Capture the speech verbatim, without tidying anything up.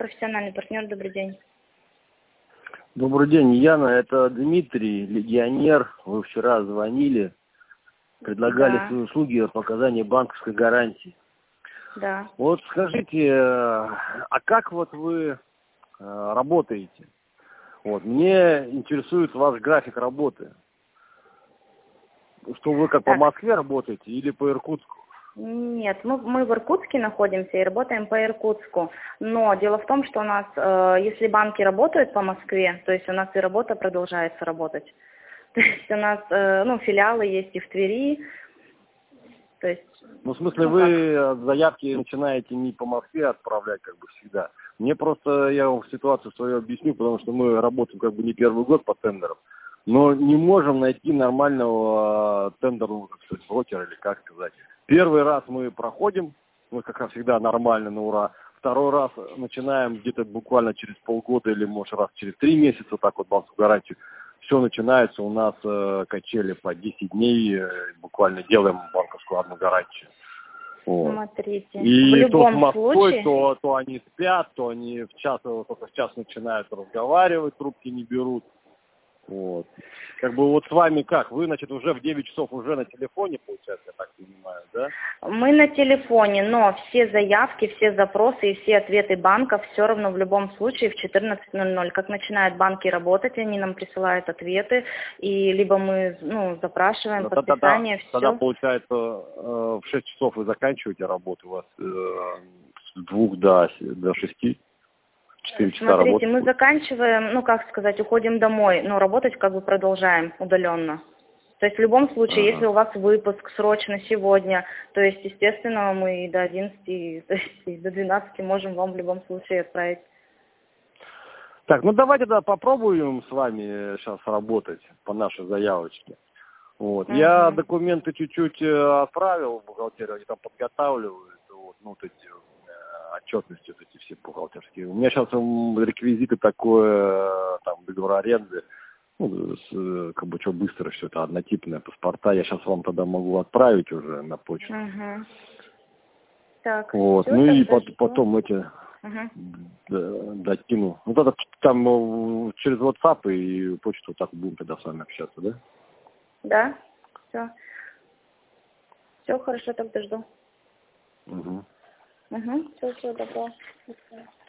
профессиональный партнер, добрый день. Добрый день, Яна, это Дмитрий, легионер. Вы вчера звонили, предлагали Да. свои услуги по оказанию банковской гарантии. Да. Вот скажите, а как вот вы работаете? Вот, мне интересует ваш график работы. Что вы как Так. по Москве работаете или по Иркутску? Нет, мы, мы в Иркутске находимся и работаем по Иркутску. Но дело в том, что у нас, э, если банки работают по Москве, то есть у нас и работа продолжается работать. То есть у нас э, ну, филиалы есть и в Твери. То есть, Ну, в смысле, ну, вы как? заявки начинаете не по Москве отправлять, как бы всегда. Мне просто, я вам ситуацию свою объясню, потому что мы работаем как бы не первый год по тендерам, но не можем найти нормального тендерного, как сказать, брокера или как сказать. Первый раз мы проходим, мы как раз всегда нормально, на ура. Второй раз начинаем где-то буквально через полгода или, может, раз через три месяца, так вот, банковскую гарантию. Все начинается у нас э, качели по десять дней, э, буквально делаем банковскую одну гарантию. Вот. Смотрите, И в то с любом Москвой, случае... то, то они спят, то они в час, только в час начинают разговаривать, трубки не берут. Вот. Как бы вот с вами как? Вы, значит, уже в девять часов уже на телефоне, получается, я так понимаю, да? Мы на телефоне, но все заявки, все запросы и все ответы банков все равно в любом случае в четырнадцать ноль ноль. Как начинают банки работать, они нам присылают ответы, и либо мы ну, запрашиваем Но подписание, тогда, тогда, все. получается, э, в шесть часов вы заканчиваете работу, у вас э, с двух до, до шести, четыре часа Смотрите, работы. мы заканчиваем, ну как сказать, уходим домой, но работать как бы продолжаем удаленно. То есть в любом случае, Ага. если у вас выпуск срочно сегодня, то есть, естественно, мы до одиннадцати, то есть и до двенадцати можем вам в любом случае отправить. Так, ну давайте тогда попробуем с вами сейчас работать по нашей заявочке. Вот. Я Угу. документы чуть-чуть э, отправил в бухгалтерию, они там подготавливают, вот, ну, вот эти э, отчетности, вот эти все бухгалтерские. У меня сейчас реквизиты такое, э, там, договор аренды, ну, с, э, как бы, что быстро все это, однотипные паспорта. Я сейчас вам тогда могу отправить уже на почту. Угу. Так, Вот. все, Ну и тогда пот- жду. потом эти Угу. д- докину. Ну, тогда там э, через WhatsApp и почту так будем тогда с вами общаться, да? Да, все. Все хорошо, тогда жду. Угу. Угу, все, все, добро.